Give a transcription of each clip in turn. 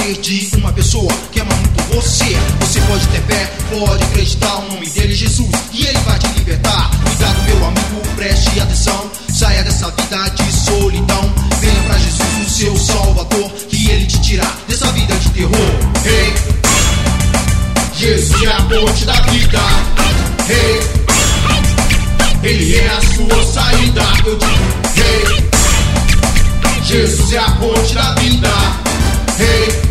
dizer de uma pessoa que ama muito você. Você pode ter fé, pode acreditar, o nome dele é Jesus e ele vai te libertar. Cuidado, meu amigo, preste atenção, saia dessa vida de solidão. Venha pra Jesus, o seu Salvador, que ele te tirar dessa vida de terror. Hey, Jesus é a ponte da vida. Hey, ele é a sua saída. Eu digo, hey, Jesus é a ponte da vida. Hey,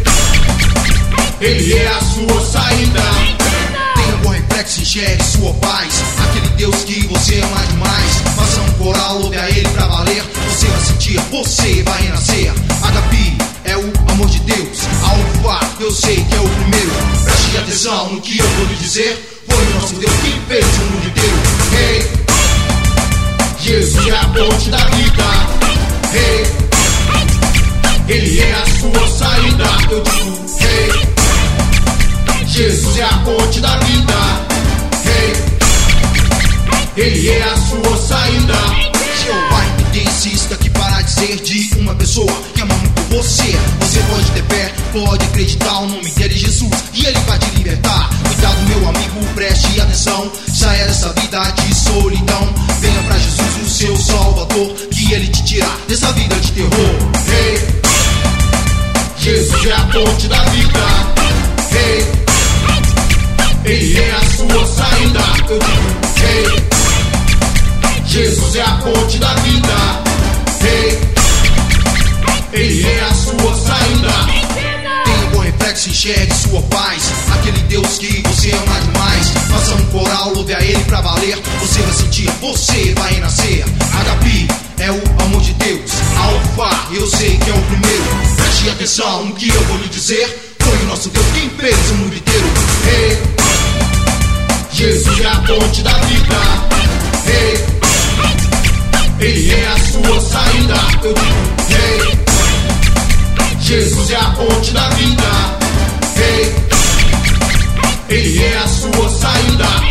ele é a sua saída. Tenha um bom reflexo, enxergue sua paz. Aquele Deus que você ama demais. Faça um coral, louve a ele pra valer. Você vai sentir, você vai renascer. Agape é o amor de Deus. Alfa, eu sei que é o primeiro. Preste atenção no que eu vou lhe dizer. Foi o nosso Deus que fez o mundo inteiro. Hey, Jesus é a ponte da vida. Hey, ele é a sua saída. Eu digo, hey, Jesus é a ponte da vida. Hey, ele é a sua saída. Jeová evidencia aqui para dizer de uma pessoa que ama muito você. Você pode ter fé, pode acreditar, o nome dele é Jesus e ele vai te libertar. Cuidado, meu amigo, preste atenção, saia dessa vida de solidão. Venha pra Jesus, o seu Salvador, que ele te tirar dessa vida de terror. Hey, Jesus é a ponte da vida. Hey, ele é a sua saída. Eu digo, hey, Jesus é a ponte da vida. Hey, ele é a sua saída. Tenha um bom reflexo, enxergue sua paz. Aquele Deus que você ama demais. Faça um coral, louve a ele pra valer. Você vai sentir, você vai renascer. Agape é o amor de Deus. Alfa, eu sei que é o primeiro. Preste atenção no que eu vou lhe dizer. Foi o nosso Deus quem fez o mundo inteiro. Hey, Jesus é a ponte da vida. Hey, ele é a sua saída. Eu digo, hey, Jesus é a ponte da vida. Hey, ele é a sua saída.